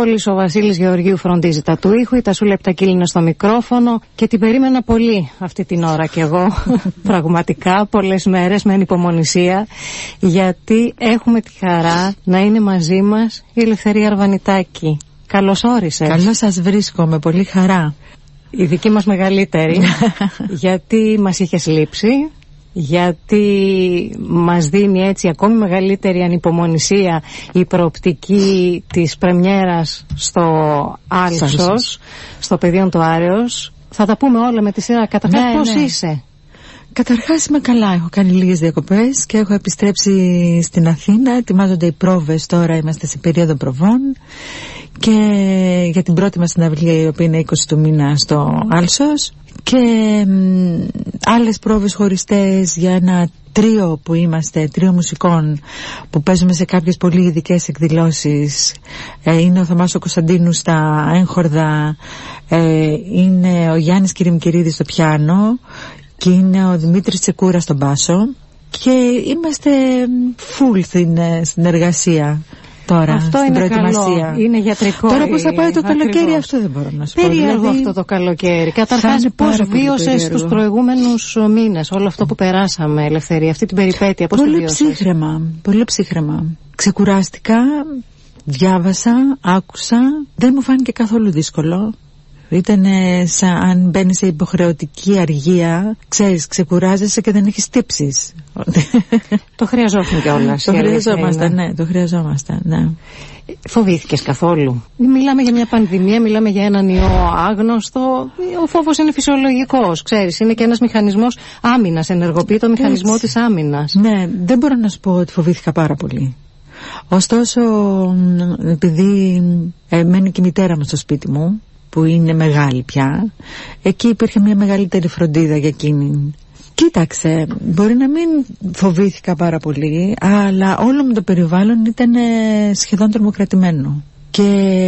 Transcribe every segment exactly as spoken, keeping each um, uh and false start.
πόλης, ο Βασίλης Γεωργίου φροντίζει τα του ήχου, η Τασούλα Επτακύλη στο μικρόφωνο και την περίμενα πολύ αυτή την ώρα κι εγώ, πραγματικά πολλές μέρες με ανυπομονησία, γιατί έχουμε τη χαρά να είναι μαζί μας η Ελευθερία Αρβανιτάκη. Καλώς όρισες. Καλώς σας βρίσκω, με πολύ χαρά. Η δική μας μεγαλύτερη, γιατί μας είχες λείψει, γιατί μας δίνει έτσι ακόμη μεγαλύτερη ανυπομονησία η προοπτική της πρεμιέρας στο Άλσος, στο Πεδίον του Άρεος. Θα τα πούμε όλα με τη σειρά. Καταρχάς, ναι, πώς ναι. είσαι? Καταρχάς είμαι καλά, έχω κάνει λίγες διακοπές και έχω επιστρέψει στην Αθήνα. Ετοιμάζονται οι πρόβες τώρα, είμαστε σε περίοδο προβών. Και για την πρώτη μας συναυλία, η οποία είναι είκοσι του μήνα στο Άλσος, και μ, άλλες πρόβες χωριστές για ένα τρίο που είμαστε, τρίο μουσικών που παίζουμε σε κάποιες πολύ ειδικές εκδηλώσεις. ε, είναι ο Θωμάς ο Κωνσταντίνου στα έγχορδα, ε, είναι ο Γιάννης Κυριμκυρίδης στο πιάνο και είναι ο Δημήτρης Τσεκούρα στον μπάσο, και είμαστε full στην, στην εργασία τώρα. Αυτό στην είναι προετοιμασία. Καλό, είναι γιατρικό. Τώρα πώς θα πάει το ακριβώς. καλοκαίρι, αυτό δεν μπορώ να σου πω. Περίεργο δηλαδή, αυτό το καλοκαίρι. Καταρχάς, πώς βίωσες τους προηγούμενους μήνες όλο αυτό που περάσαμε, Ελευθερία, αυτή την περιπέτεια, πώς πολύ τη βίωσες? ψύχρεμα, πολύ ψύχρεμα. Ξεκουράστηκα, διάβασα, άκουσα, δεν μου φάνηκε καθόλου δύσκολο. Ήταν σαν αν μπαίνεις σε υποχρεωτική αργία, ξέρεις, ξεκουράζεσαι και δεν έχεις τύψεις. Το χρειαζόταν κιόλας. Το χρειαζόμασταν, ναι, το χρειαζόμασταν, ναι. Φοβήθηκες καθόλου? Μιλάμε για μια πανδημία, μιλάμε για έναν ιό άγνωστο. Ο φόβος είναι φυσιολογικός, ξέρεις, είναι και ένας μηχανισμός άμυνας, ενεργοποιεί το μηχανισμό της άμυνας. Ναι, δεν μπορώ να σου πω ότι φοβήθηκα πάρα πολύ. Ωστόσο, επειδή ε, μένει και η μητέρα μου στο σπίτι μου, που είναι μεγάλη πια, εκεί υπήρχε μια μεγαλύτερη φροντίδα για εκείνη. Κοίταξε, μπορεί να μην φοβήθηκα πάρα πολύ, αλλά όλο μου το περιβάλλον ήταν σχεδόν τρομοκρατημένο. Και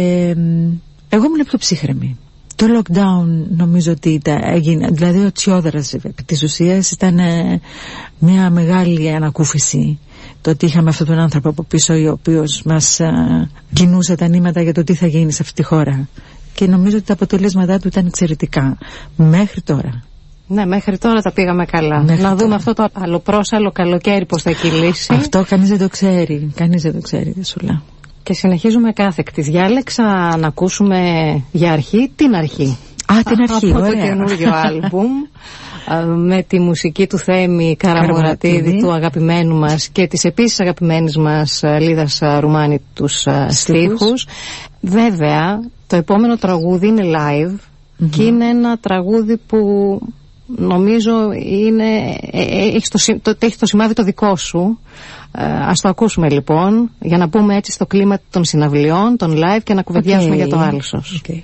εγώ ήμουν πιο ψύχρεμη. Το lockdown νομίζω ότι ήταν, έγινε, δηλαδή ο Τσιόδρας επί της ουσίας ήταν μια μεγάλη ανακούφιση. Το ότι είχαμε αυτόν τον άνθρωπο από πίσω, ο οποίος μας α, κινούσε τα νήματα για το τι θα γίνει σε αυτή τη χώρα. Και νομίζω ότι τα αποτελέσματά του ήταν εξαιρετικά μέχρι τώρα. Ναι, μέχρι τώρα τα πήγαμε καλά. Μέχρι να δούμε τώρα. Αυτό το αλλοπρόσαλλο καλοκαίρι πώς θα κυλήσει. Αυτό κανείς δεν το ξέρει. Κανείς δεν το ξέρει, δεν σου λέω. Και συνεχίζουμε κάθεκτη. Διάλεξα να ακούσουμε για αρχή την αρχή. Α, την αρχή, από ωραία. Το καινούργιο άλμπουμ με τη μουσική του Θέμη Καραμουρατίδη, του αγαπημένου μας, και της επίσης αγαπημένης μας Λίδας Ρουμάνη τους στίχους. Βέβαια, το επόμενο τραγούδι είναι live mm-hmm. και είναι ένα τραγούδι που νομίζω είναι, έχει, το, το, έχει το σημάδι το δικό σου. Ε, ας το ακούσουμε λοιπόν, για να πούμε έτσι στο κλίμα των συναυλιών, των live, και να κουβεντιάσουμε okay. για το Άλσος. Okay.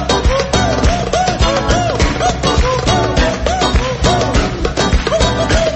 Hey!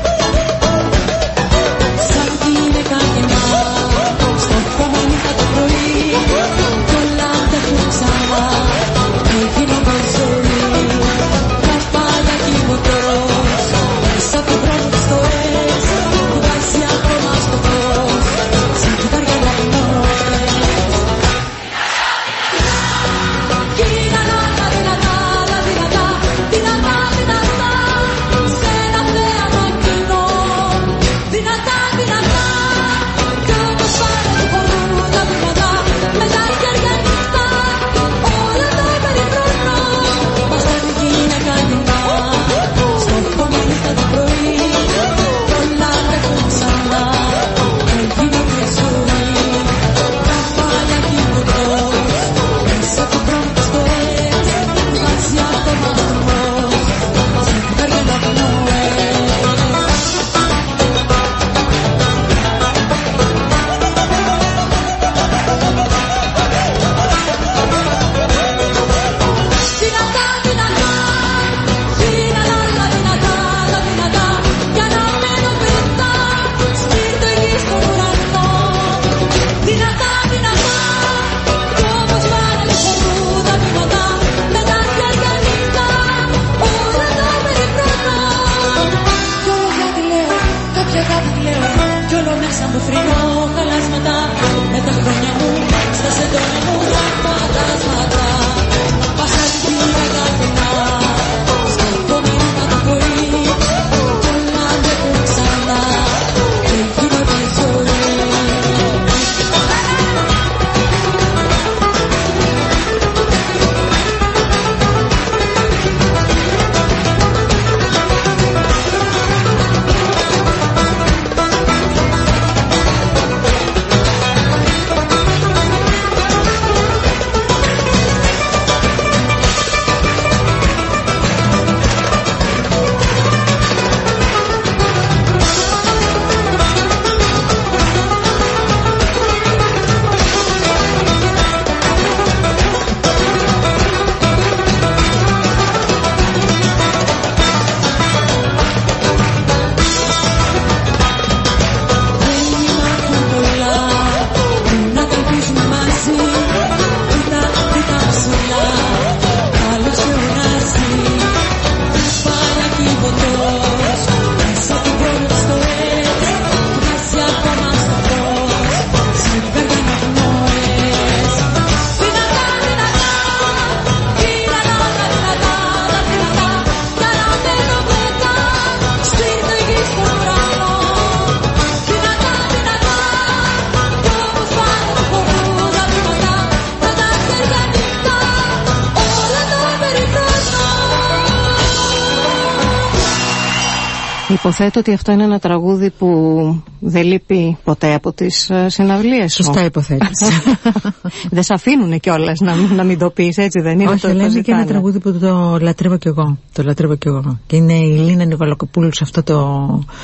Υποθέτω ότι αυτό είναι ένα τραγούδι που δεν λείπει ποτέ από τις συναυλίες σου. Σωστά υποθέτεις. Δεν σε αφήνουν κιόλας να, να μην το πεις, έτσι δεν είναι? Όχι, αλλά είναι και ένα τραγούδι που το λατρεύω κι εγώ. Το λατρεύω κι εγώ. Και είναι η Λίνα Νικολακοπούλου σε αυτό το...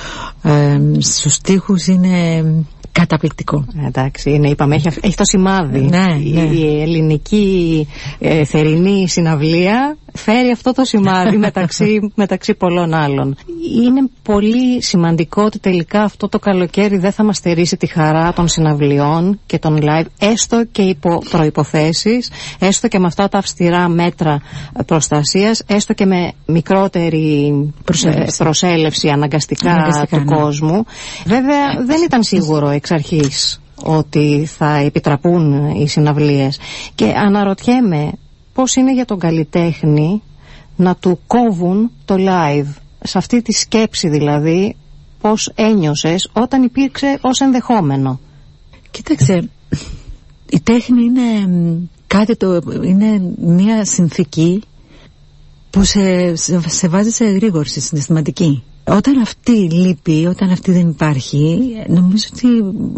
Ε, στους στίχους είναι... καταπληκτικό. Εντάξει, είναι, είπαμε, έχει, έχει το σημάδι. Ναι, η, ναι. η ελληνική ε, θερινή συναυλία φέρει αυτό το σημάδι μεταξύ, μεταξύ πολλών άλλων. Είναι πολύ σημαντικό ότι τελικά αυτό το καλοκαίρι δεν θα μας στερήσει τη χαρά των συναυλιών και των live, έστω και υπό προϋποθέσεις, έστω και με αυτά τα αυστηρά μέτρα προστασίας, έστω και με μικρότερη προσέλευση, προσέλευση αναγκαστικά, αναγκαστικά του ναι. κόσμου. Βέβαια δεν ήταν σίγουρο εξ αρχής ότι θα επιτραπούν οι συναυλίες, και αναρωτιέμαι πώς είναι για τον καλλιτέχνη να του κόβουν το live. Σε αυτή τη σκέψη δηλαδή, πώς ένιωσες όταν υπήρξε ως ενδεχόμενο? Κοίταξε, η τέχνη είναι κάτι το, είναι μια συνθήκη που σε, σε, σε βάζει σε εγρήγορση συναισθηματική. Όταν αυτή λείπει, όταν αυτή δεν υπάρχει, νομίζω ότι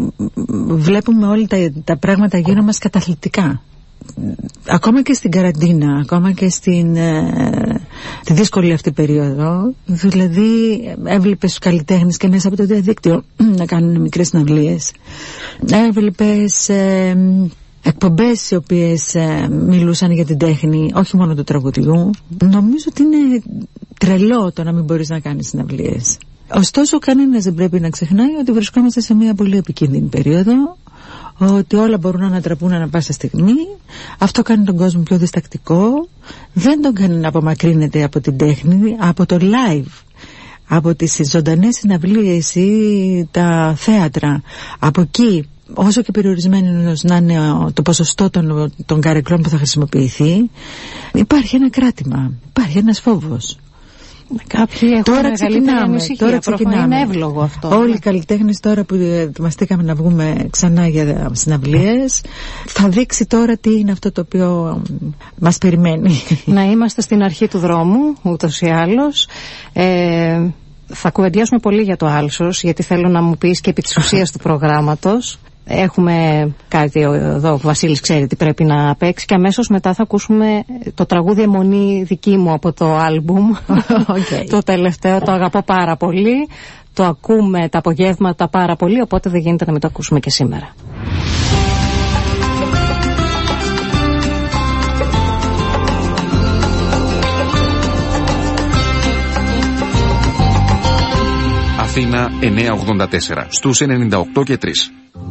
βλέπουμε όλα τα, τα πράγματα γύρω μας καταθλιπτικά. Ακόμα και στην καραντίνα, ακόμα και στην ε, τη δύσκολη αυτή περίοδο, δηλαδή έβλεπες τους καλλιτέχνες και μέσα από το διαδίκτυο να κάνουν μικρές συναυλίες, έβλεπες ε, εκπομπές οι οποίες ε, μιλούσαν για την τέχνη, όχι μόνο του τραγουδιού. Νομίζω ότι είναι τρελό το να μην μπορείς να κάνεις συναυλίες. Ωστόσο κανένας δεν πρέπει να ξεχνάει ότι βρισκόμαστε σε μια πολύ επικίνδυνη περίοδο, ότι όλα μπορούν να ανατραπούν ανά πάσα στιγμή. Αυτό κάνει τον κόσμο πιο διστακτικό, δεν τον κάνει να απομακρύνεται από την τέχνη, από το live, από τις ζωντανές συναυλίες ή τα θέατρα. Από εκεί, όσο και περιορισμένος να είναι το ποσοστό των, των καρεκλών που θα χρησιμοποιηθεί, υπάρχει ένα κράτημα, υπάρχει ένας φόβος. Κάποιοι έχουν τώρα ξεκινάμε, τώρα ξεκινάμε. Είναι εύλογο αυτό. Όλοι οι καλλιτέχνες τώρα που ετοιμαστήκαμε να βγούμε ξανά για συναυλίες, θα δείξει τώρα τι είναι αυτό το οποίο μας περιμένει. Να είμαστε στην αρχή του δρόμου, ούτως ή άλλως. Ε, θα κουβεντιάσουμε πολύ για το Άλσος, γιατί θέλω να μου πεις και επί της ουσίας του προγράμματος. Έχουμε κάτι εδώ, ο Βασίλης ξέρει τι πρέπει να παίξει, και αμέσως μετά θα ακούσουμε το τραγούδι αιμονή δική μου από το άλμπουμ. Okay. Το τελευταίο, το αγαπώ πάρα πολύ, το ακούμε τα απογεύματα πάρα πολύ, οπότε δεν γίνεται να μην το ακούσουμε και σήμερα. Αθήνα εννιακόσια ογδόντα τέσσερα στους ενενήντα οκτώ και τρία.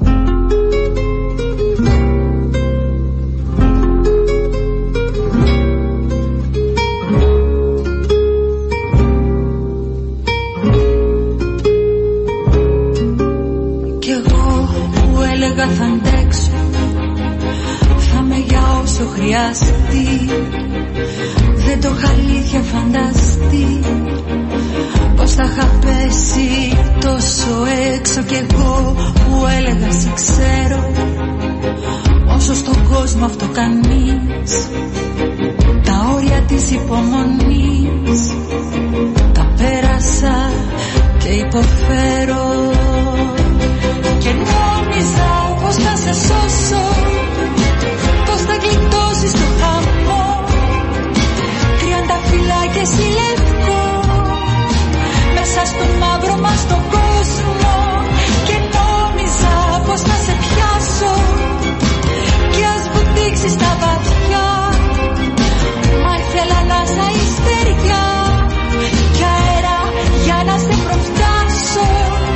Θα αντέξω, θα με για όσο χρειαστεί. Δεν το είχα αλήθεια φανταστεί πως θα είχα πέσει τόσο έξω. Κι εγώ που έλεγα σε ξέρω, όσο στον κόσμο αυτό κανείς, τα όρια της υπομονής τα πέρασα και υποφέρω. Και νόμιζα πως θα σε σώσω, πως θα γλιτώσεις το χαμό. Τριάντα φύλλα και εσύ λευκό, μέσα στο μαύρο μας τον κόσμο. Και νόμιζα πως θα σε πιάσω, κι ας βουτήξεις στα βαθιά. Μα ήθελα να σ' αιστεριά κι αέρα για να σε προφτάσω.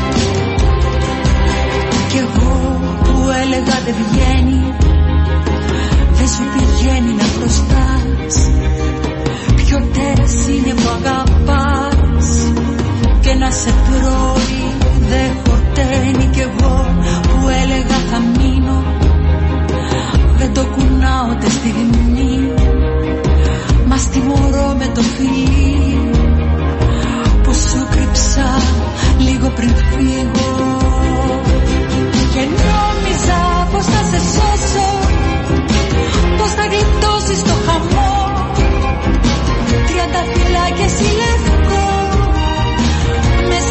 Κι εγώ που έλεγα δεν βγαίνει, δεν σου πηγαίνει να χρωστάς. Ποιο τέρας είναι που αγαπάς και να σε τρώει δεν χορταίνει. Κι εγώ που έλεγα θα μείνω, δεν το κουνάω τε στιγμή. Μα τιμωρώ με το φιλί που σου κρύψα λίγο πριν φύγω. Και νόμιζα πως θα σε σώσω, πως θα γλιτώσεις το χαμό. Τριάντα φύλλα και εσύ λευκό,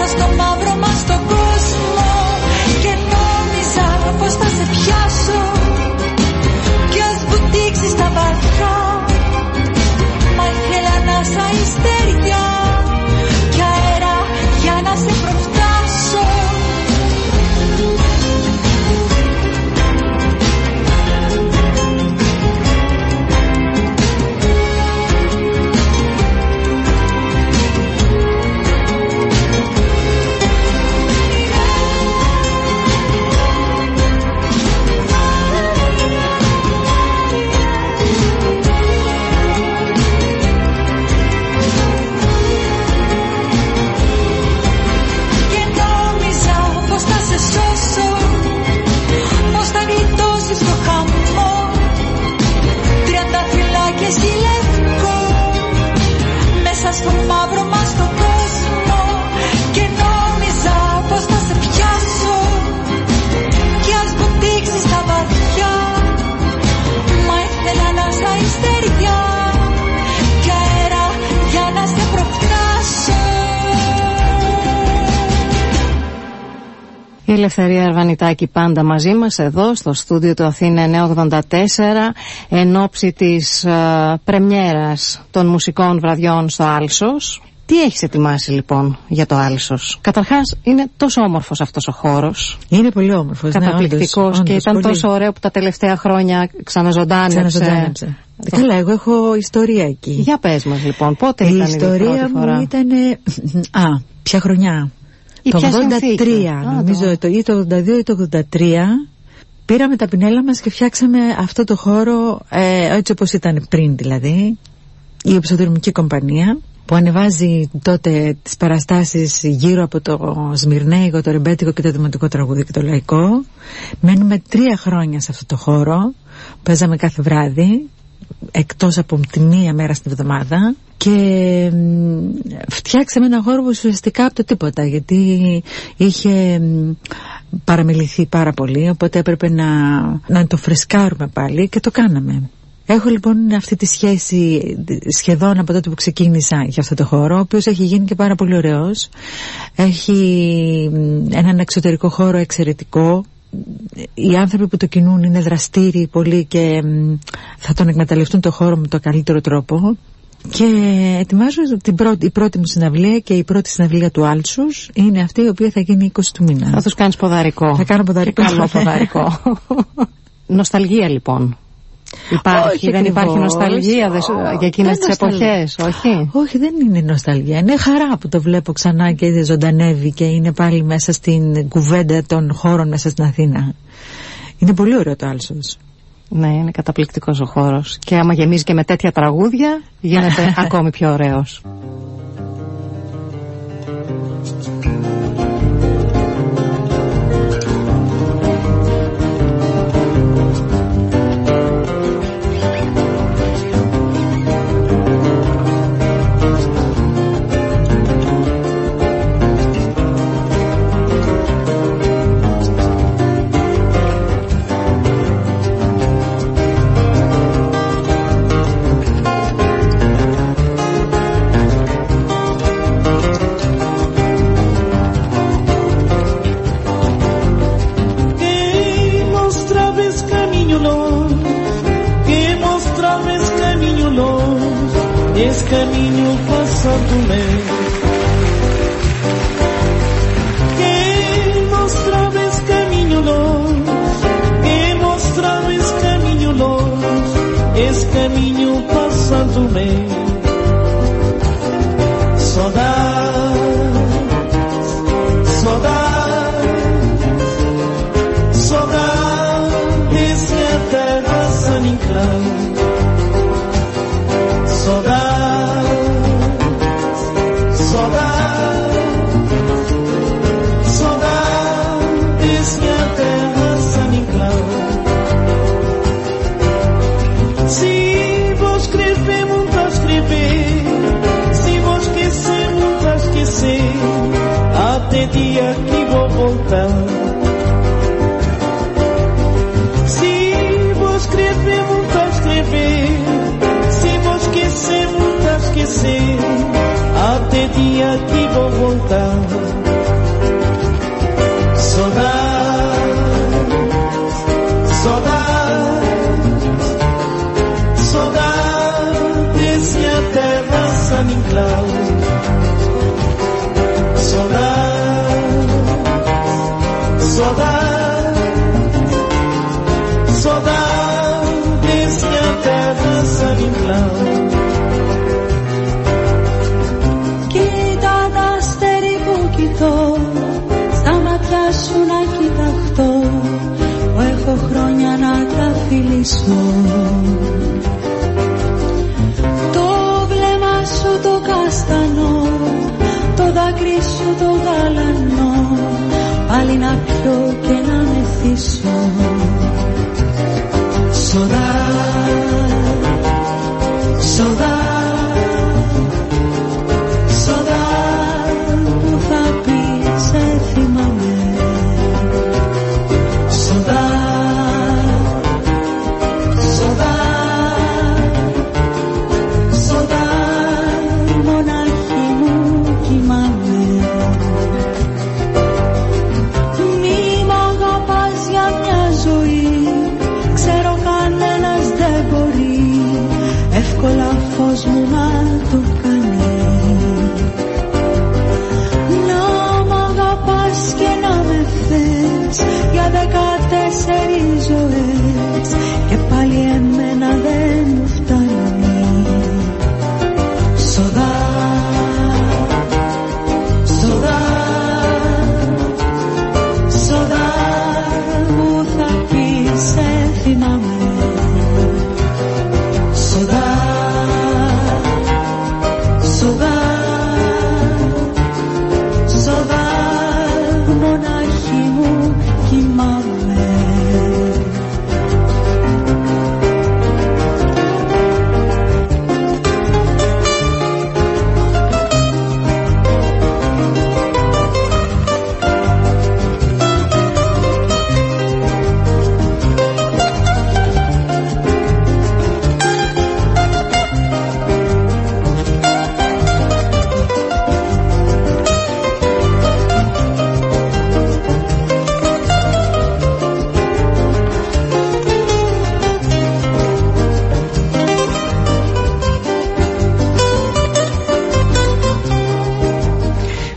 Η Ελευθερία Αρβανιτάκη πάντα μαζί μας εδώ στο στούντιο του Αθήνα εννιακόσια ογδόντα τέσσερα εν ώψη της uh, πρεμιέρας των μουσικών βραδιών στο Άλσος. Τι έχεις ετοιμάσει λοιπόν για το Άλσος? Καταρχάς είναι τόσο όμορφος αυτός ο χώρος. Είναι πολύ όμορφος, καταπληκτικός, ναι, όντως, και όντως, ήταν πολύ. Τόσο ωραίο που τα τελευταία χρόνια ξαναζωντάνεψε. Ξαναζωντάνεψε. Καλά, εγώ έχω ιστορία εκεί. Για πες μας λοιπόν, πότε η ήταν η ιστορία πρώτη φορά? μου ήταν, α, ποια χρονιά? Ή το ογδόντα τρία, Α, νομίζω, το... ή το ογδόντα δύο ή το ογδόντα τρία. Πήραμε τα πινέλα μας και φτιάξαμε αυτό το χώρο ε, έτσι όπως ήταν πριν, δηλαδή η Υψοδρομική Κομπανία, που ανεβάζει τότε τις παραστάσεις γύρω από το Σμυρνέικο, το Ρεμπέτικο και το Δημοτικό Τραγούδι και το Λαϊκό. Μένουμε τρία χρόνια σε αυτό το χώρο, παίζαμε κάθε βράδυ εκτός από τη μία μέρα στην εβδομάδα και φτιάξαμε ένα χώρο που ουσιαστικά από το τίποτα, γιατί είχε παραμεληθεί πάρα πολύ, οπότε έπρεπε να, να το φρεσκάρουμε πάλι και το κάναμε. Έχω λοιπόν αυτή τη σχέση σχεδόν από τότε που ξεκίνησα για αυτό το χώρο, ο οποίος έχει γίνει και πάρα πολύ ωραίος. Έχει έναν εξωτερικό χώρο εξαιρετικό. Οι άνθρωποι που το κινούν είναι δραστήριοι πολύ και θα τον εκμεταλλευτούν το χώρο με το καλύτερο τρόπο. Και ετοιμάζω την πρώτη, η πρώτη μου συναυλία και η πρώτη συναυλία του Άλσους είναι αυτή η οποία θα γίνει είκοσι του μήνα. Θα τους κάνεις ποδαρικό. Θα κάνω ποδαρικό. Καλό ποδαρικό. Νοσταλγία λοιπόν. Υπάρχει, όχι, δεν υπάρχει νοσταλγία δε, για εκείνες τις εποχές, όχι? Όχι, δεν είναι νοσταλγία. Είναι χαρά που το βλέπω ξανά και ζωντανεύει και είναι πάλι μέσα στην κουβέντα των χώρων μέσα στην Αθήνα. Είναι πολύ ωραίο το Άλσος. Ναι, είναι καταπληκτικός ο χώρος. Και άμα γεμίζει και με τέτοια τραγούδια, γίνεται ακόμη πιο ωραίος. Caminho passando-me, que mostrava esse caminho longe, que mostrava esse caminho longe, esse caminho passando-me. Saudade, saudade, saudade desse a terra sem enclave. Saudade. Até dia que vou voltar. Se vou escrever, muito a escrever. Se vou esquecer, muito a esquecer. Até dia que vou voltar. Saudade, saudade, saudade desse a terra sem enclave. Saudade, saudade desse a terra sem enclave. Κοίτα τα αστέρι που κοιτώ, στα μάτια σου να κοιταχτώ, που έχω χρόνια να τα φιλήσω. Το βλέμμα σου το καστανό, το δάκρυ σου το γαλανό, πάλι να πιω και να μεθύσω. Saudade, saudade, saudade που θα πεις σε θυμάμαι. Saudade, saudade, saudade μονάχη μου κοιμάμαι. Μη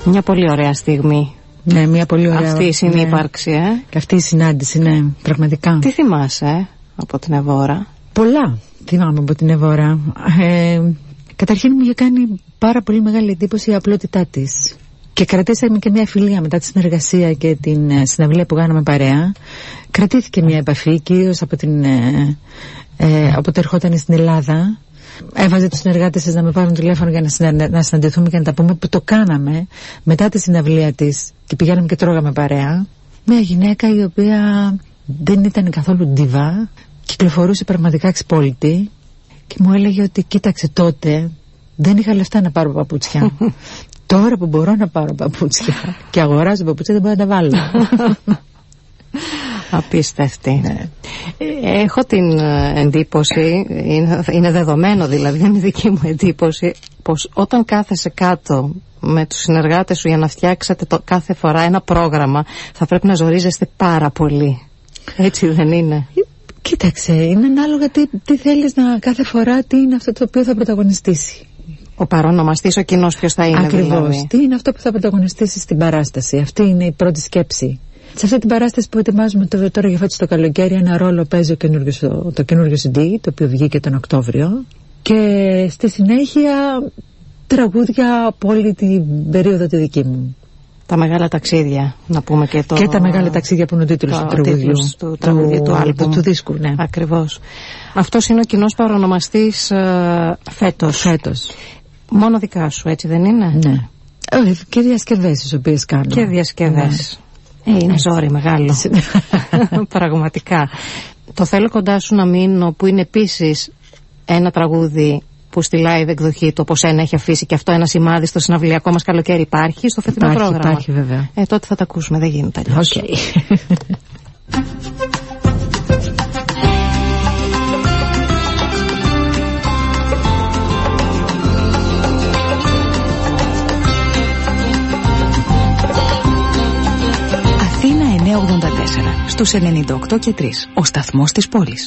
Μια πολύ ωραία στιγμή. Ναι, μια πολύ ωραία. Αυτή η συνύπαρξη, ναι. ε. Και αυτή η συνάντηση, ναι, πραγματικά. Τι θυμάσαι ε, από την Εβόρα? Πολλά θυμάμαι από την Εβόρα. Ε, καταρχήν μου είχε κάνει πάρα πολύ μεγάλη εντύπωση η απλότητά της. Και κρατήσαμε και μια φιλία μετά τη συνεργασία και την συναυλία που κάναμε παρέα. Κρατήθηκε μια επαφή, κυρίως από την, ε, ε, όποτε ερχόταν στην Ελλάδα. Έβαζε τους συνεργάτες της να με πάρουν τηλέφωνο για να, συνα, να συναντηθούμε και να τα πούμε, που το κάναμε μετά τη συναυλία της και πηγαίναμε και τρώγαμε παρέα. Μια γυναίκα η οποία δεν ήταν καθόλου ντίβα, κυκλοφορούσε πραγματικά εξπόλυτη και μου έλεγε ότι κοίταξε, τότε δεν είχα λεφτά να πάρω παπούτσια. Τώρα που μπορώ να πάρω παπούτσια και αγοράζω παπούτσια, δεν μπορώ να τα βάλω. Απίστευτη. Ναι. Έχω την εντύπωση, είναι, είναι δεδομένο δηλαδή, είναι δική μου εντύπωση, πως όταν κάθεσαι κάτω με τους συνεργάτες σου για να φτιάξετε το, κάθε φορά ένα πρόγραμμα, θα πρέπει να ζορίζεστε πάρα πολύ. Έτσι δεν είναι? Κοίταξε, είναι ανάλογα τι, τι θέλεις να, κάθε φορά, τι είναι αυτό το οποίο θα πρωταγωνιστήσει. Ο παρονομαστής, ο κοινός ποιος θα είναι? Ακριβώς, δηλαδή. Τι είναι αυτό που θα πρωταγωνιστήσει στην παράσταση. Αυτή είναι η πρώτη σκέψη. Σε αυτή την παράσταση που ετοιμάζουμε τώρα, τώρα για φέτος το καλοκαίρι, ένα ρόλο παίζει ο καινούργιος, το, το καινούργιο σι ντι, το οποίο βγήκε τον Οκτώβριο, και στη συνέχεια τραγούδια από όλη την περίοδο τη δική μου. Τα μεγάλα ταξίδια, να πούμε και το... Και τα μεγάλα ταξίδια που είναι ο τίτλος του τραγουδιού. Του τραγουδιού του, του άλμπουμ. Του, του δίσκου, ναι. Ακριβώς. Αυτός είναι ο κοινός παρονομαστής ε, φέτος. Φέτος. Μόνο δικά σου, έτσι δεν είναι? Ναι. Ε, και διασκευές τις οποίες κάνω. Και διασκευές. Ναι. Ε, είναι ζόρι μεγάλο. Πραγματικά. Το θέλω κοντά σου να μείνω, που είναι επίσης ένα τραγούδι που στη live εκδοχή το όπως ένα έχει αφήσει και αυτό ένα σημάδι στο συναυλιακό μας καλοκαίρι. Υπάρχει στο φετινό υπάρχει, πρόγραμμα? Υπάρχει βέβαια. Ε, τότε θα τα ακούσουμε, δεν γίνεται αλλιώς. Okay. Αθήνα εννιακόσια ογδόντα τέσσερα, στους ενενήντα οκτώ και τρία, ο σταθμός της πόλης.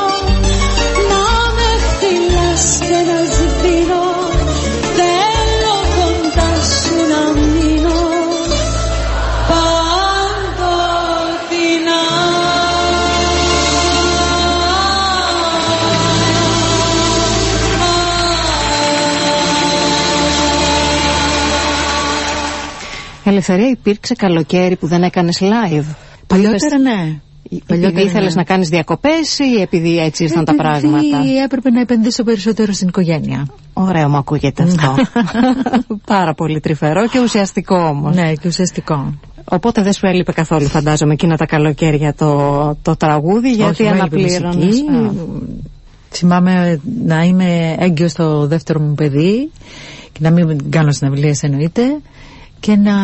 Θέλω Ελευθερία, υπήρξε καλοκαίρι που δεν έκανες live? Παλιότερα ναι. Επειδή ήθελες να κάνεις διακοπές ή επειδή έτσι ήρθαν τα πράγματα? Επειδή έπρεπε να επενδύσω περισσότερο στην οικογένεια. Ωραίο μου ακούγεται αυτό. Πάρα πολύ τρυφερό και ουσιαστικό όμως. Ναι, και ουσιαστικό. Οπότε δεν σου έλειπε καθόλου, φαντάζομαι, εκείνα τα καλοκαίρια το, το τραγούδι? Γιατί αναπλήρωνες? Θυμάμαι να είμαι έγκυος στο δεύτερο μου παιδί και να μην κάνω συναυλίες εννοείται, και να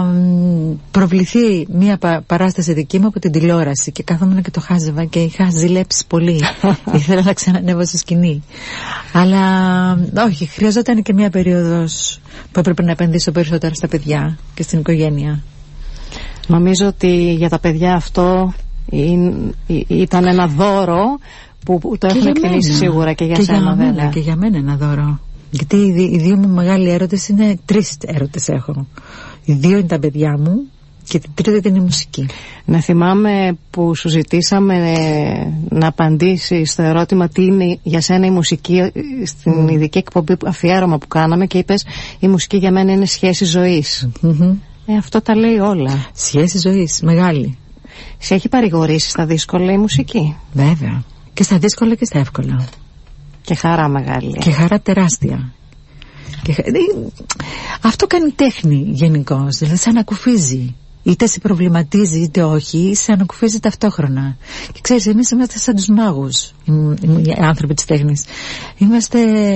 προβληθεί μια πα, παράσταση δική μου από την τηλεόραση, και καθόμουν και το χάζευα και είχα ζηλέψει πολύ. Ήθελα να ξανανεύω στη σκηνή, αλλά όχι, χρειαζόταν και μια περίοδος που έπρεπε να επενδύσω περισσότερα στα παιδιά και στην οικογένεια. Νομίζω ότι για τα παιδιά αυτό ήταν ένα δώρο που το έχουν εκτιμήσει σίγουρα και για και σένα, για βέβαια. Μένα, και για μένα ένα δώρο. Γιατί οι, οι δύο μου μεγάλοι έρωτες είναι, τρεις έρωτες έχω. Οι δύο είναι τα παιδιά μου και την τρίτη ήταν η μουσική. Να θυμάμαι που σου ζητήσαμε να απαντήσεις στο ερώτημα τι είναι για σένα η μουσική στην mm. ειδική εκπομπή αφιέρωμα που κάναμε, και είπες η μουσική για μένα είναι σχέση ζωής. Mm-hmm. Ε, αυτό τα λέει όλα. Σχέση ζωής, μεγάλη. Σε έχει παρηγορήσει στα δύσκολα η μουσική? Βέβαια. Και στα δύσκολα και στα εύκολα. Και χαρά μεγάλη. Και χαρά τεράστια. Και... Αυτό κάνει τέχνη γενικώς. Δηλαδή σε ανακουφίζει. Είτε σε προβληματίζει είτε όχι, σε ανακουφίζει ταυτόχρονα. Και ξέρεις, εμείς είμαστε σαν τους μάγους, οι άνθρωποι της τέχνης. Είμαστε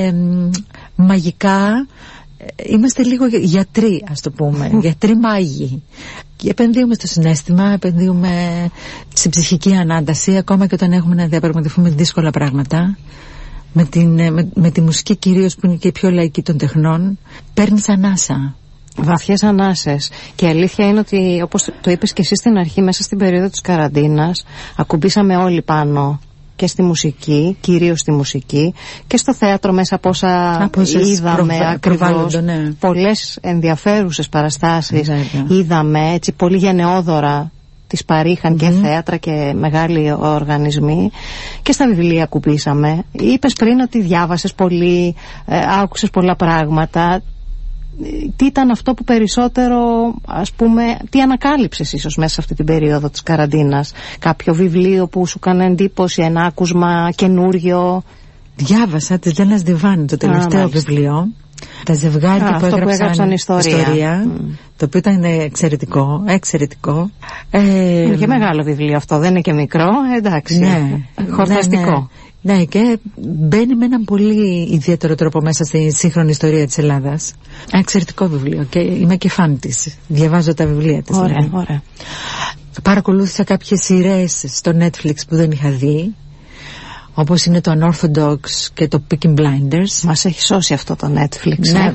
μαγικά, είμαστε λίγο γιατροί, ας το πούμε. Γιατροί μάγοι. Και επενδύουμε στο συναίσθημα, επενδύουμε στην ψυχική ανάταση, ακόμα και όταν έχουμε να διαπραγματευτούμε δύσκολα πράγματα. Με, την, με, με τη μουσική κυρίως, που είναι και η πιο λαϊκή των τεχνών, παίρνεις ανάσα. Βαθιές ανάσες. Και η αλήθεια είναι ότι, όπως το είπες και εσύ στην αρχή, μέσα στην περίοδο της καραντίνας ακουμπήσαμε όλοι πάνω και στη μουσική, κυρίως στη μουσική, και στο θέατρο, μέσα από όσα είδαμε προβα... ακριβώς, ναι. Πολλές ενδιαφέρουσες παραστάσεις. Βέβαια. Είδαμε έτσι πολύ γενναιόδωρα, τις παρήχαν mm-hmm. και θέατρα και μεγάλοι οργανισμοί, και στα βιβλία ακουμπήσαμε. Είπες πριν ότι διάβασες πολύ, ε, άκουσες πολλά πράγματα. Τι ήταν αυτό που περισσότερο, ας πούμε, τι ανακάλυψες ίσως μέσα σε αυτή την περίοδο της καραντίνας? Κάποιο βιβλίο που σου έκανε εντύπωση, ένα άκουσμα καινούριο? Διάβασα τη Λένας Διβάνη, το τελευταίο Α, βιβλίο. Τα ζευγάρια που, έγραψαν, που έγραψαν ιστορία, ιστορία mm. το οποίο ήταν εξαιρετικό, εξαιρετικό. Ε, είναι και μεγάλο βιβλίο αυτό, δεν είναι και μικρό, εντάξει, ναι, χορταστικό. Ναι, ναι. Ναι, και μπαίνει με έναν πολύ ιδιαίτερο τρόπο μέσα στη σύγχρονη ιστορία της Ελλάδας. Εξαιρετικό βιβλίο και είμαι και φαν της. Διαβάζω τα βιβλία της. Ωραία, δηλαδή. ωραία. Παρακολούθησα κάποιες σειρές στο Netflix που δεν είχα δει, όπως είναι το Unorthodox και το Peaky Blinders. Μας έχει σώσει αυτό το Netflix. Ναι.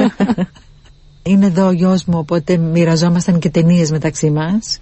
Είναι εδώ ο γιος μου, οπότε μοιραζόμασταν και ταινίες μεταξύ μας.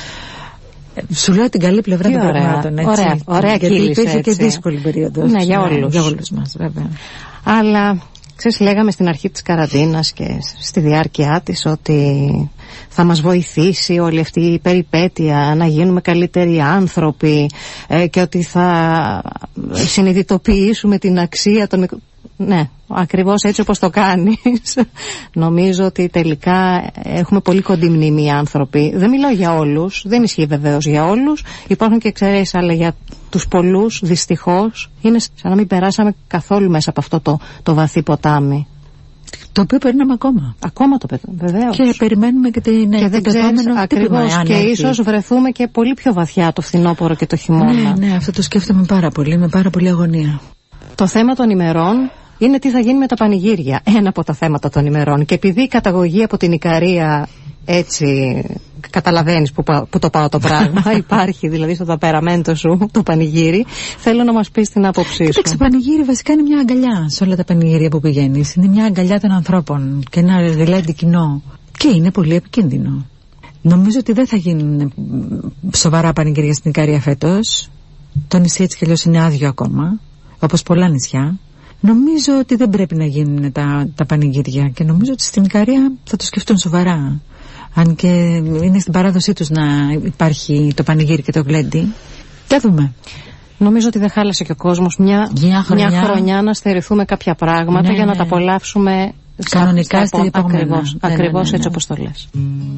Σου λέω την καλή πλευρά των πραγμάτων, έτσι. Ωραία, ωραία γιατί κύλησε, υπήρχε έτσι. Και δύσκολη περίοδος. Ναι, για όλους. Για όλους μας, βέβαια. Αλλά, ξέρεις, λέγαμε στην αρχή της καραντίνας και στη διάρκεια της ότι θα μας βοηθήσει όλη αυτή η περιπέτεια να γίνουμε καλύτεροι άνθρωποι, ε, και ότι θα συνειδητοποιήσουμε την αξία των... Ναι, ακριβώς έτσι όπως το κάνεις. Νομίζω ότι τελικά έχουμε πολύ κοντή μνήμη οι άνθρωποι. Δεν μιλάω για όλους, δεν ισχύει βεβαίως για όλους. Υπάρχουν και εξαιρέσεις, αλλά για τους πολλούς δυστυχώς είναι σαν να μην περάσαμε καθόλου μέσα από αυτό το, το βαθύ ποτάμι. Το οποίο περνάμε ακόμα. Ακόμα το περνάμε, βεβαίως. Και περιμένουμε και την και δεν ξέρεις ακριβώς, και ίσως βρεθούμε και πολύ πιο βαθιά το φθινόπωρο και το χειμώνα. Ναι, ναι, αυτό το σκέφτομαι πάρα πολύ, με πάρα πολύ αγωνία. Το θέμα των ημερών είναι τι θα γίνει με τα πανηγύρια. Ένα από τα θέματα των ημερών. Και επειδή η καταγωγή από την Ικαρία, έτσι καταλαβαίνεις που, που το πάω το πράγμα, υπάρχει δηλαδή στο ταπεραμέντο σου το πανηγύρι, θέλω να μας πεις την άποψή σου. Κοίταξε, το πανηγύρι βασικά είναι μια αγκαλιά σε όλα τα πανηγύρια που πηγαίνεις. Είναι μια αγκαλιά των ανθρώπων και ένα γλέντι κοινό. Και είναι πολύ επικίνδυνο. Νομίζω ότι δεν θα γίνουν σοβαρά πανηγύρια στην Ικαρία φέτος. Το νησί έτσι κι αλλιώς είναι άδειο ακόμα, όπως πολλά νησιά. Νομίζω ότι δεν πρέπει να γίνουν τα, τα πανηγύρια, και νομίζω ότι στην Ικαρία θα το σκεφτούν σοβαρά. Αν και είναι στην παράδοσή τους να υπάρχει το πανηγύρι και το γλέντι. Θα δούμε. Νομίζω ότι δεν χάλασε και ο κόσμος μια, μια, χρονιά... μια χρονιά να στερηθούμε κάποια πράγματα, ναι, για να ναι. τα απολαύσουμε Κανονικά στην επόμενη. Ακριβώς, ναι, ακριβώς ναι, ναι, ναι. έτσι όπως το λες.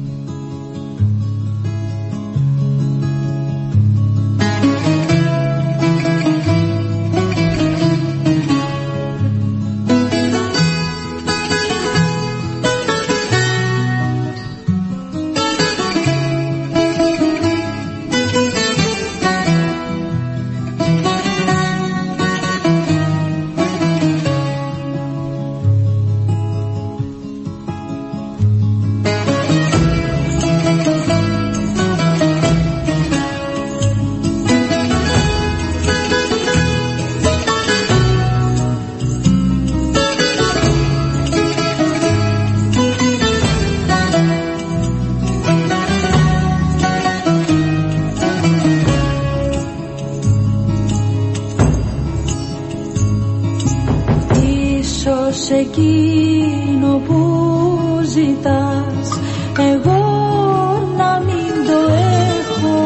Εκείνο που ζητάς εγώ να μην το έχω,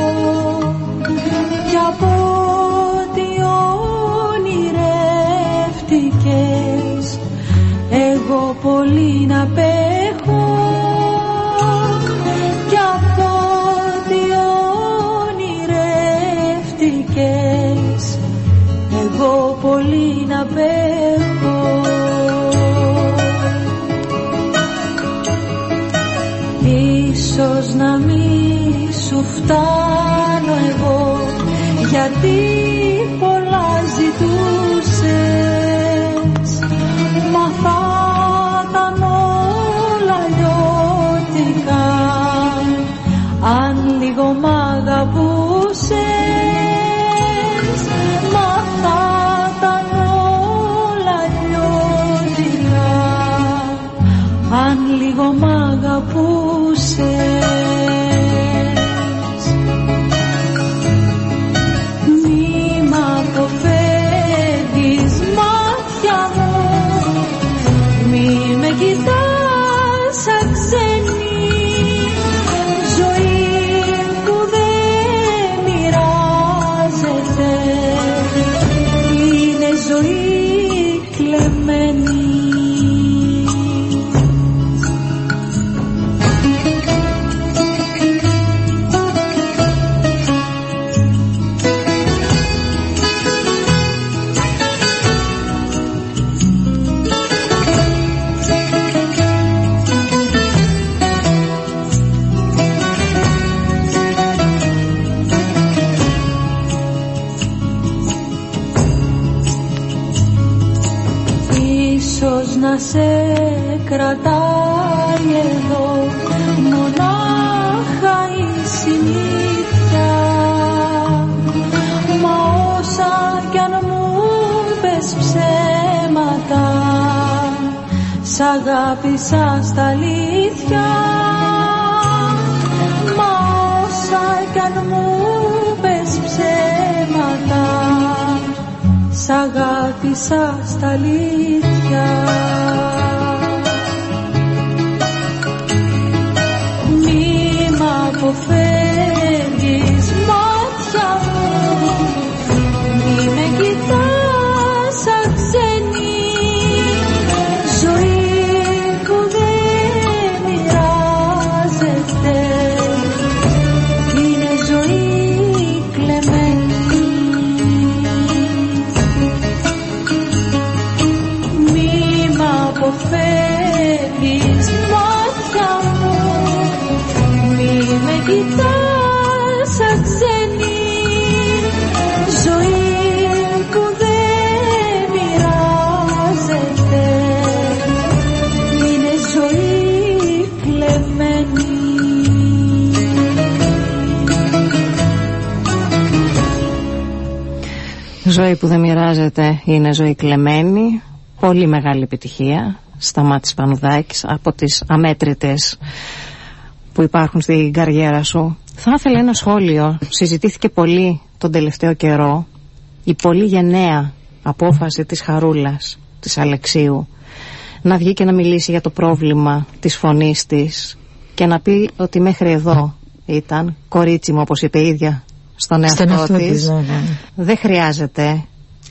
κι από ό,τι ονειρεύτηκες εγώ πολύ να απέχω, κι από ό,τι ονειρεύτηκες εγώ πολύ να απέχω. Ίσως να μη σου φτάνω εγώ, γιατί πολλά ζητούσες, μα θα ήταν όλα λιώτικα αν λίγο μ' αγαπούσες, μα θα ήταν όλα λιώτικα αν λίγο μ' αγαπούσες. Μη μ' αποφεύγεις μάτια μου, μη με κοιτάς σαν ξένη, ζωή που δεν μοιράζεται είναι ζωή κλεμμένη. Να σε κρατάει εδώ μονάχα η συνήθεια, μα όσα κι αν μου πες ψέματα σ' αγάπησα στα αλήθεια, μα όσα κι αν μου πες ψέματα σ' αγάπησα στα αλήθεια. Μη μ' αποφεύγεις μάτια μου, μη με κοιτάς σαν ξένη, ζωή που δεν μοιράζεται είναι ζωή κλεμμένη. Αποφεύγεις μάτια μου, μη με κοιτάς σαν ξένη, ζωή που δεν μοιράζεται είναι ζωή κλεμμένη. Ζωή που δεν μοιράζεται είναι ζωή κλεμμένη. Πολύ μεγάλη επιτυχία. Σταμάτης Πανουδάκης, από τις αμέτρητες που υπάρχουν στην καριέρα σου. Θα ήθελα ένα σχόλιο. Συζητήθηκε πολύ τον τελευταίο καιρό η πολύ γενναία απόφαση της Χαρούλας, της Αλεξίου, να βγει και να μιλήσει για το πρόβλημα της φωνής της και να πει ότι μέχρι εδώ ήταν, κορίτσι μου, όπως είπε η ίδια στον εαυτό της, ναι, ναι. Δεν χρειάζεται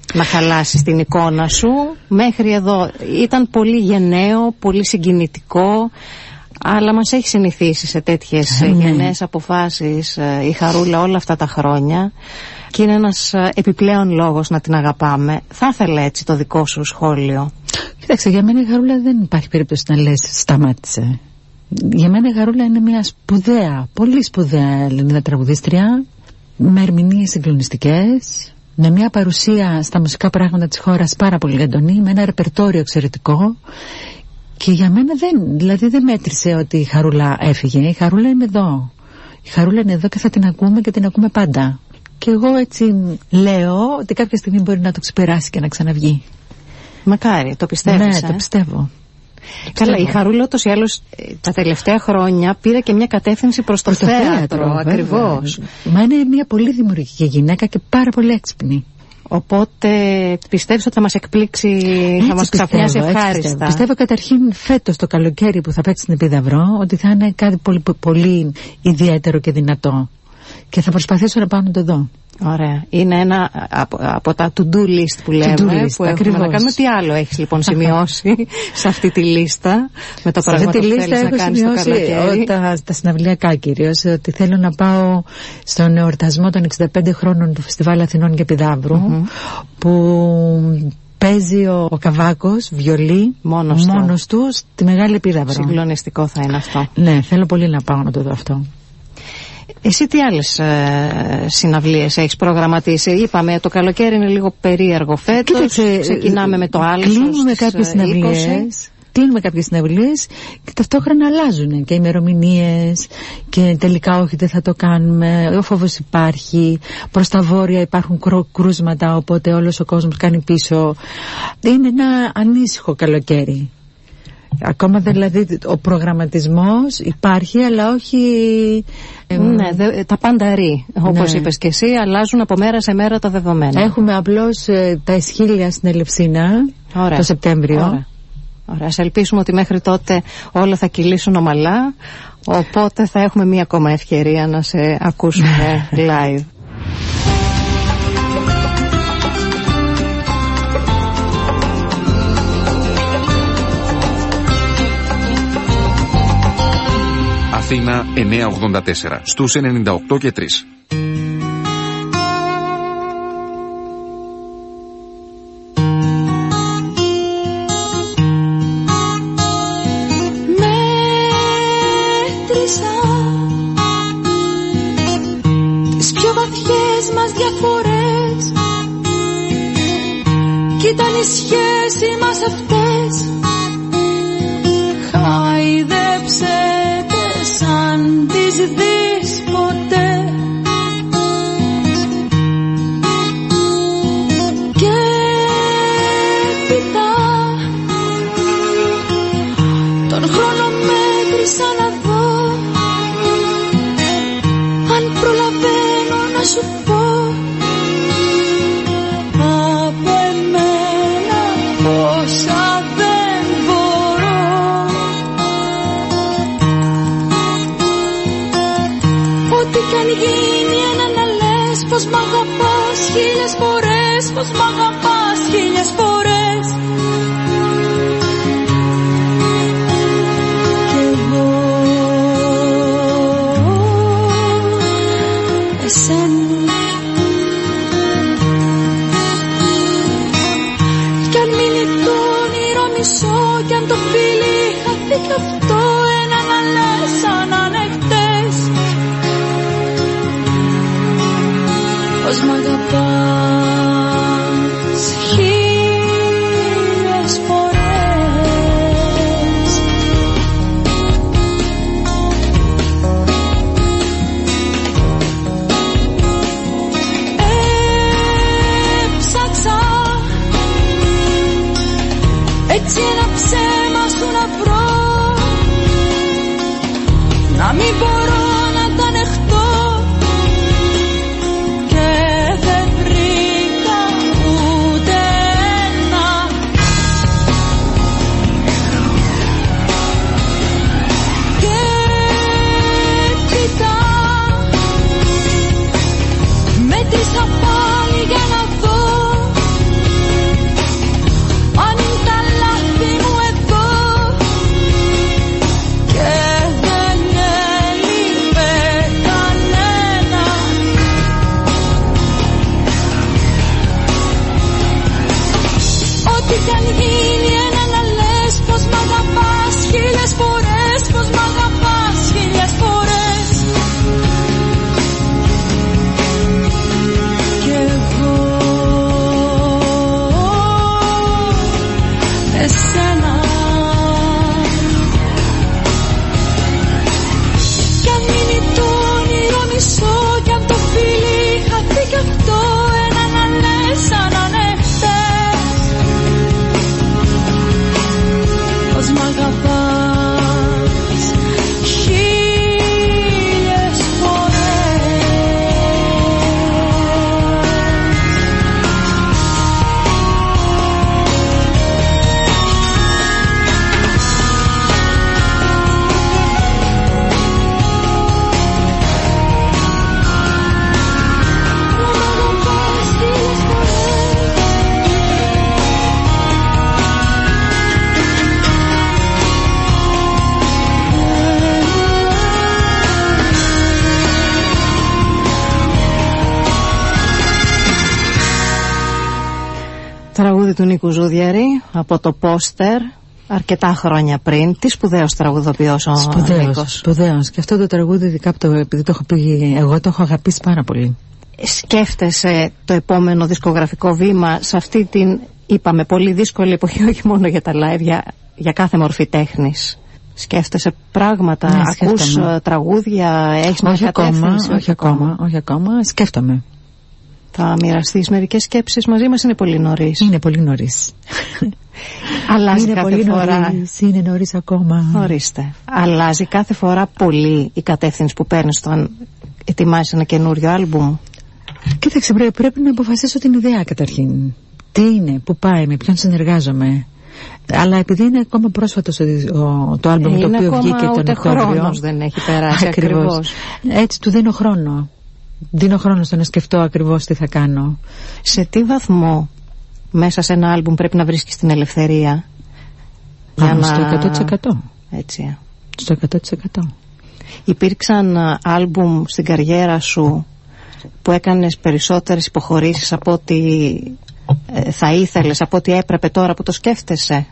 να χαλάσεις την εικόνα σου. Μέχρι εδώ ήταν πολύ γενναίο, πολύ συγκινητικό, αλλά μας έχει συνηθίσει σε τέτοιες ναι. γενναίες αποφάσεις η Χαρούλα όλα αυτά τα χρόνια και είναι ένας επιπλέον λόγος να την αγαπάμε. Θα ήθελα έτσι το δικό σου σχόλιο. Κοίταξε, για μένα η Χαρούλα δεν υπάρχει περίπτωση να λες σταμάτησε. Για μένα η Χαρούλα είναι μια σπουδαία, πολύ σπουδαία Ελληνίδα τραγουδίστρια, με ερμηνείες συγκλονιστικές, με μια παρουσία στα μουσικά πράγματα της χώρας πάρα πολύ έντονη, με ένα ρεπερτόριο εξαιρετικό. Και για μένα δεν, δηλαδή δεν μέτρησε ότι η Χαρούλα έφυγε. Η Χαρούλα είναι εδώ. Η Χαρούλα είναι εδώ και θα την ακούμε και την ακούμε πάντα. Και εγώ έτσι λέω ότι κάποια στιγμή μπορεί να το ξεπεράσει και να ξαναβγεί. Μακάρι, το πιστεύεις? Ναι, ε? το πιστεύω. Καλά, η Χαρούλα ούτως ή άλλως τα τελευταία χρόνια πήρε και μια κατεύθυνση προς το, προς το θέατρο, θέατρο ακριβώς. Μα είναι μια πολύ δημιουργική γυναίκα και πάρα πολύ έξυπνη. Οπότε πιστεύεις ότι θα μας εκπλήξει, έτσι θα μας ξαφνιάσει ευχάριστα? Πιστεύω. πιστεύω καταρχήν φέτος το καλοκαίρι που θα παίξει στην Επίδαυρο ότι θα είναι κάτι πολύ, πολύ ιδιαίτερο και δυνατό. Και θα προσπαθήσω να πάω να το δω. Ωραία. Είναι ένα από, από τα to-do list που λέμε, list, που έχουμε να κάνουμε. Τι άλλο έχεις λοιπόν σημειώσει σε αυτή τη λίστα με τα πράγματα που θέλεις να κάνεις το καλοκαίρι? Τα, τα συναυλιακά κυρίως, ότι θέλω να πάω στον εορτασμό των εξήντα πέντε χρόνων του Φεστιβάλ Αθηνών και Επιδαύρου, mm-hmm. που παίζει ο, ο Καβάκος βιολί μόνος, μόνος του στη Μεγάλη Επίδαυρο. Συγκλονιστικό θα είναι αυτό. Ναι, θέλω πολύ να πάω να το δω αυτό. Εσύ τι άλλες ε, συναυλίες έχεις προγραμματίσει? Είπαμε το καλοκαίρι είναι λίγο περίεργο φέτος. Κοίταξε, ξεκινάμε με το άλλο. Κλείνουμε κάποιες συναυλίες. Κλείνουμε κάποιες συναυλίες και ταυτόχρονα αλλάζουν και ημερομηνίες και τελικά όχι δεν θα το κάνουμε. Ο φόβος υπάρχει. Προς τα βόρεια υπάρχουν κρούσματα, οπότε όλος ο κόσμος κάνει πίσω. Είναι ένα ανήσυχο καλοκαίρι. Ακόμα δηλαδή ο προγραμματισμός υπάρχει, αλλά όχι... Ναι, δε, τα πάντα ρί, όπως ναι. είπες και εσύ, αλλάζουν από μέρα σε μέρα τα δεδομένα. Έχουμε απλώς ε, τα Εσχίλια στην Ελευσίνα το Σεπτέμβριο. Ωραία. Ωραία. Ας ελπίσουμε ότι μέχρι τότε όλα θα κυλήσουν ομαλά, οπότε θα έχουμε μία ακόμα ευκαιρία να σε ακούσουμε live. Αθήνα εννιακόσια ογδόντα τέσσερα, στους ενενήντα οκτώ και τρία. Μέτρησα τις πιο βαθιές μας διαφορές κι ήταν η σχέση μας αυτές. Χάιδεψε σαν τις δεις ποτέ και πιτά τον χρόνο μέτρησα να δω αν προλαβαίνω να σου πω από εμένα όσα δεν μπορώ. Ό,τι κι αν γίνει ένα να λες πως μ' αγαπάς χίλιες φορές, πως μ' αγαπάς χίλιες φορές. Κι εγώ εσένα. Κι αν μείνει το όνειρο μισό, κι αν το φίλι χαθεί κι αυτό, ένα να λες σαν να είναι χτες. Πως μ' αγαπάς χίλιες φορές. Έψαξα έτσι ένα ψέμα σου να βρω, να μην μπορώ να τα ανεχτώ. τραγούδι του Νίκου Ζούδιαρη από το πόστερ αρκετά χρόνια πριν. Τι σπουδαίος τραγουδοποιός ο Νίκος. Σπουδαίος. Και αυτό το τραγούδι, ειδικά το, επειδή το έχω πει, εγώ το έχω αγαπήσει πάρα πολύ. Σκέφτεσαι το επόμενο δισκογραφικό βήμα σε αυτή την, είπαμε, πολύ δύσκολη εποχή, όχι μόνο για τα live, για, για κάθε μορφή τέχνης? Σκέφτεσαι πράγματα, ναι, ακούς τραγούδια, έχεις μια κατεύθυνση? Όχι ακόμα, όχι ακόμα, σκέφτομαι. Θα μοιραστείς μερικές σκέψεις μαζί μας? Είναι πολύ νωρίς. Είναι πολύ νωρίς. Αλλάζει είναι κάθε πολύ φορά. Νωρίς, είναι νωρίς ακόμα. Ορίστε. Αλλάζει κάθε φορά πολύ η κατεύθυνση που παίρνεις όταν ετοιμάζεις ένα καινούριο άλμπουμ? Κοίταξε, πρέ, πρέπει να αποφασίσω την ιδέα καταρχήν. Τι είναι, πού πάει, με ποιον συνεργάζομαι. Αλλά επειδή είναι ακόμα πρόσφατο το άλμπουμ το οποίο βγήκε τον Οκτώβριο. Χρόνος δεν έχει περάσει ακριβώς. ακριβώς. Έτσι του δίνω χρόνο. Δίνω χρόνο στο να σκεφτώ ακριβώς τι θα κάνω. Σε τι βαθμό μέσα σε ένα άλμπουμ πρέπει να βρίσκεις την ελευθερία? Για να... Στο εκατό τοις εκατό. Έτσι. Στο εκατό τοις εκατό. Υπήρξαν άλμπουμ στην καριέρα σου που έκανες περισσότερες υποχωρήσεις από ό,τι ε, θα ήθελες, από ό,τι έπρεπε τώρα που το σκέφτεσαι?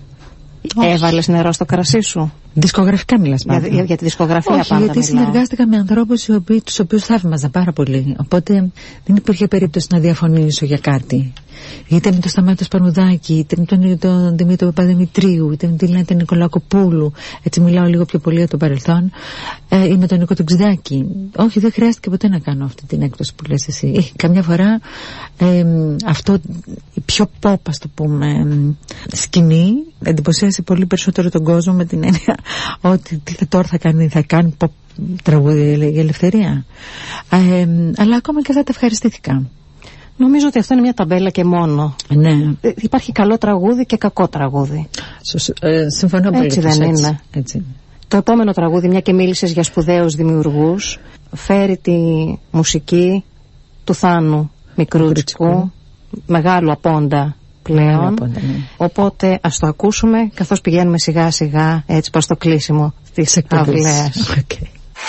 Όχι. Έβαλες νερό στο κρασί σου? Δισκογραφικά μιλάς πάντα? Για, για τη δισκογραφία. Όχι, πάντα γιατί μιλάω. Συνεργάστηκα με ανθρώπους οι οποίοι, τους οποίους θαύμαζα πάρα πολύ. Οπότε δεν υπήρχε περίπτωση να διαφωνήσω για κάτι. Είτε με τον Σταμάτη Σπανουδάκη, είτε με τον, τον Δημήτρη Παπαδημητρίου, είτε με την Λένα Νικολακοπούλου. Έτσι μιλάω λίγο πιο πολύ για το παρελθόν. Ε, ή με τον Νίκο Τοξιδάκη. Όχι, δεν χρειάστηκε ποτέ να κάνω αυτή την έκδοση που λες εσύ. Καμιά φορά ε, αυτό, η πιο pop, ας το πούμε, σκηνή εντυπωσίασε πολύ περισσότερο τον κόσμο, με την έννοια ότι τι θα τώρα θα κάνει, θα κάνει pop τραγούδι για ελευθερία. Ε, αλλά ακόμα και αυτά τα ευχαριστήθηκα. Νομίζω ότι αυτό είναι μια ταμπέλα και μόνο. Ναι. Ε, υπάρχει καλό τραγούδι και κακό τραγούδι. Ε, συμφωνώ πολύ. Έτσι δεν έτσι, είναι? Έτσι. Το επόμενο τραγούδι, μια και μίλησες για σπουδαίους δημιουργούς, φέρει τη μουσική του Θάνου Μικρούτσικου, μεγάλου απόντα πλέον. Απόντα, ναι. Οπότε ας το ακούσουμε καθώς πηγαίνουμε σιγά σιγά έτσι προς το κλείσιμο της αυλαίας. Okay.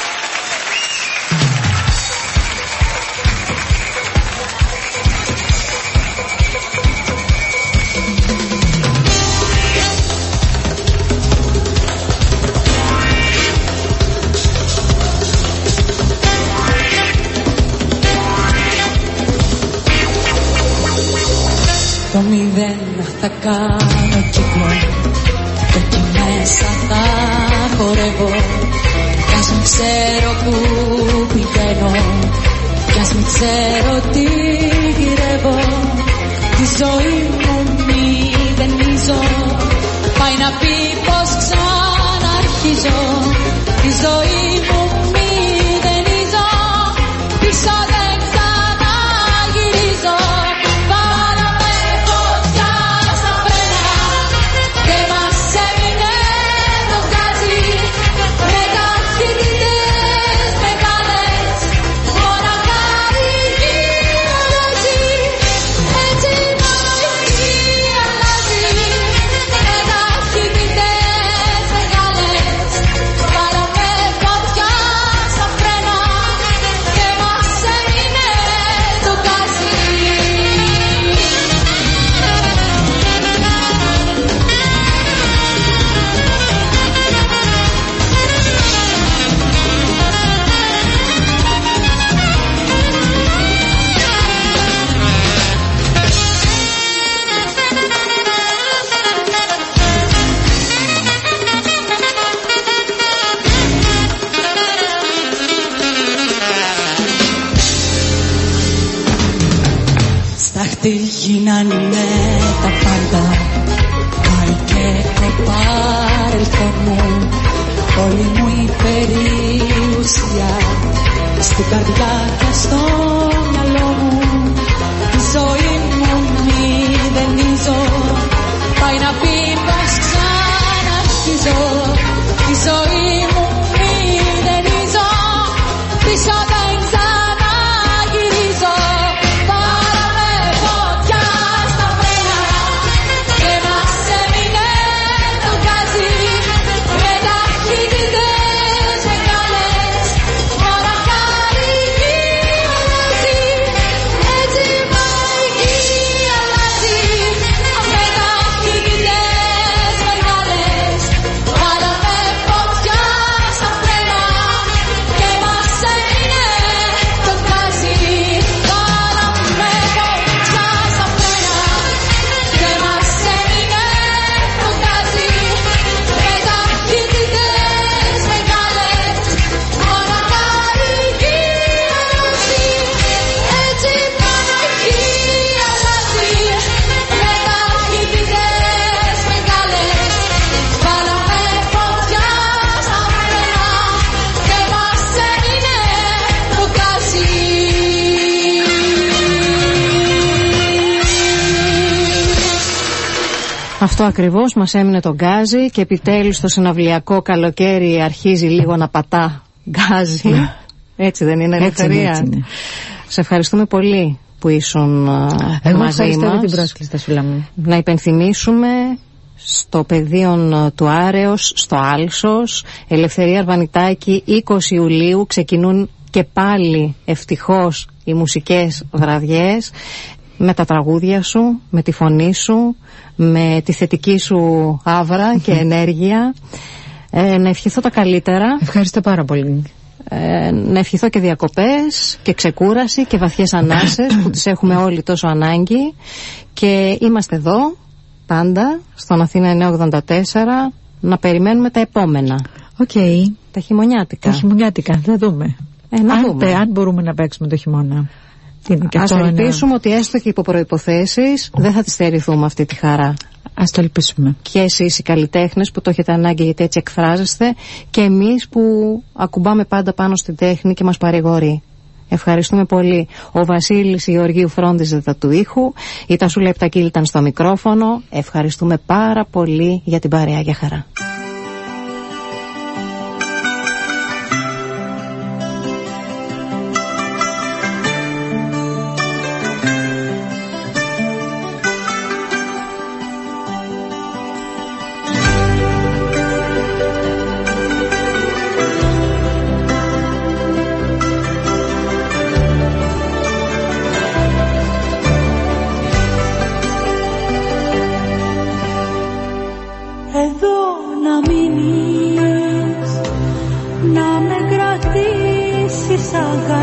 Το μηδέν θα κάνω κύκλο και εκεί μέσα θα χορεύω. Κι ας μην ξέρω που πηγαίνω, κι ας μην ξέρω τι γυρεύω. Τη ζωή μου μηδενίζω, πάει να πει πως ξαναρχίζω. Τη ζωή μου μηδενίζω, πίσω δεν ξαναγυρίζω. γίνανε τα πάντα. Πάει και το παρελθόν μου, όλη μου η περιουσία, στην καρδιά και στο μυαλό μου. Τη ζωή μου μηδενίζω, πάει να πει πως ξαναρχίζω. Τη ζωή μου μηδενίζω, πίσω δεν ξαναγυρίζω. Πάρα με φωτιά στα φρένα και μας έμεινε το γκάζι, με ταχύτητες μεγάλες, μοναχά η γη Αυτό ακριβώς, μας έμεινε το γκάζι και επιτέλους το συναυλιακό καλοκαίρι αρχίζει λίγο να πατά γκάζι. Έτσι δεν είναι, Ελευθερία? Έτσι, έτσι. Σε ευχαριστούμε πολύ που ήσουν Εγώ μαζί μας. Εγώ την πρόσκληση, Στασούλα μου. Να υπενθυμίσουμε στο πεδίο του Άρεος, στο Άλσος, Ελευθερία Αρβανιτάκη, είκοσι Ιουλίου ξεκινούν και πάλι ευτυχώς οι μουσικές βραδιές, με τα τραγούδια σου, με τη φωνή σου, με τη θετική σου άβρα και ενέργεια. Ε, να ευχηθώ τα καλύτερα. Ευχαριστώ πάρα πολύ. Ε, να ευχηθώ και διακοπές και ξεκούραση και βαθιές ανάσες που τις έχουμε όλοι τόσο ανάγκη, και είμαστε εδώ πάντα στον Αθήνα εννιακόσια ογδόντα τέσσερα να περιμένουμε τα επόμενα. Οκ. Okay. Τα χειμωνιάτικα. Τα χειμωνιάτικα, θα δούμε. Ε, να αν, δούμε. αν μπορούμε να παίξουμε το χειμώνα. Ας ελπίσουμε ένα... ότι έστω και υπό προϋποθέσεις δεν θα τη στερηθούμε αυτή τη χαρά. Ας το ελπίσουμε. Και εσείς οι καλλιτέχνες που το έχετε ανάγκη, γιατί έτσι εκφράζεστε, και εμείς που ακουμπάμε πάντα πάνω στην τέχνη και μας παρηγορεί. Ευχαριστούμε πολύ. Ο Βασίλης Γεωργίου φρόντιζε τα του ήχου, η Τασούλα Επτακίλη ήταν στο μικρόφωνο. Ευχαριστούμε πάρα πολύ για την παρέα. Για χαρά. Να με κρατήσεις αγάπη